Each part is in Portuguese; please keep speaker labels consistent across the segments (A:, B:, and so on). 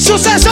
A: Sucesso!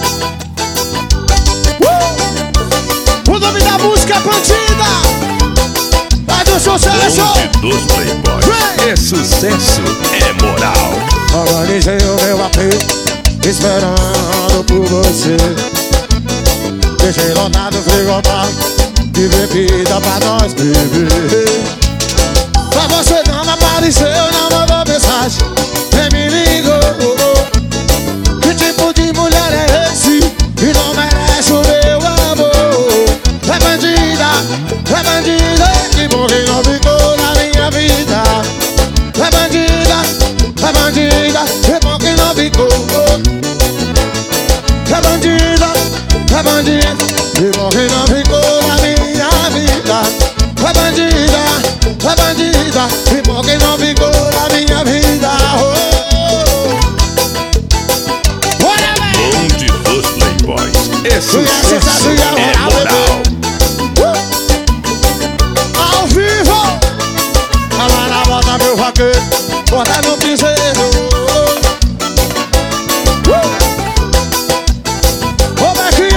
A: O nome da música é Bandida. Vai do sucesso!
B: Bonde dos Playboys. É sucesso, é moral.
A: Organizei o meu apelo, esperando por você. Deixei lotado o frigobar de bebida pra nós beber. Pra você não apareceu, não mandou mensagem, nem me ligou. Que tipo de mulher é esse que não merece o meu amor? É bandida, que bom que não ficou na minha vida. É bandida, que bom que não ficou. É bandida, que bom que não ficou na minha vida. É bandida, que bom que não ficou na minha vida.
B: Bonde dos Playboys. É sucesso, é moral.
A: Ao vivo, galera, bota meu vaqueiro, bota no piseiro. Como é que é?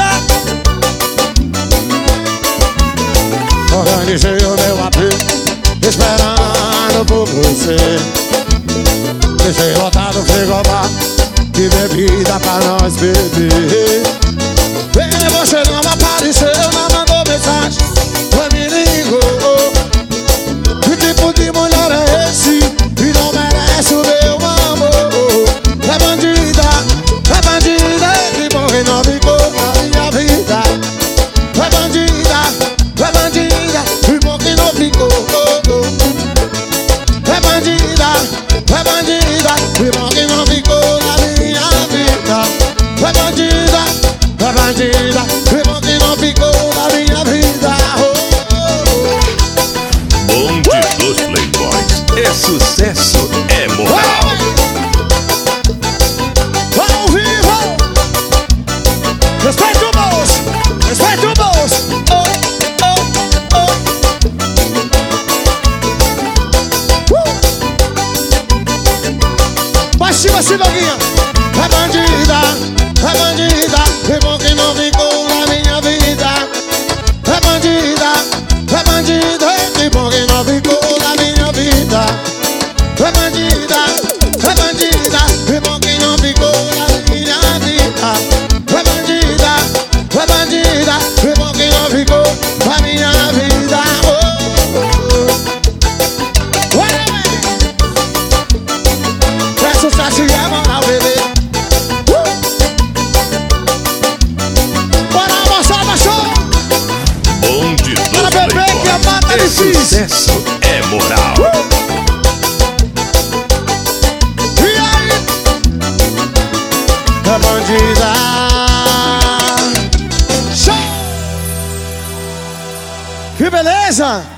A: Organizei o meu apelo, esperando por você. Deixei lotado o frigobar de bebida pra nós beber. E você não apareceu, não mandou mensagem, não me ligou. Que tipo de mulher é esse que não merece o meu amor? É bandida, que bom que não ficou na minha vida. É bandida, que bom que não ficou. É bandida, que bom que não ficou na minha vida. É bandida, que bom que não ficou na minha vida.
B: Bonde dos Playboys. É sucesso, é moral.
A: Ao vivo! Respeita o moço! Respeita o moço! Pra cima, Sidoguinha! É bandida, que bom que não ficou na minha vida. É bandida, que bom que não ficou na minha vida. É bandida, que bom que não ficou na minha vida. É bandida, que bom que não ficou na minha vida. É sucesso e é moral, bebê. Bora, moçada, show!
B: Bonde dos
A: Bora, bebê, que a mata
B: Playboys. É
A: difícil.
B: sucesso, é moral.
A: E aí? É bandida. Show! Que beleza!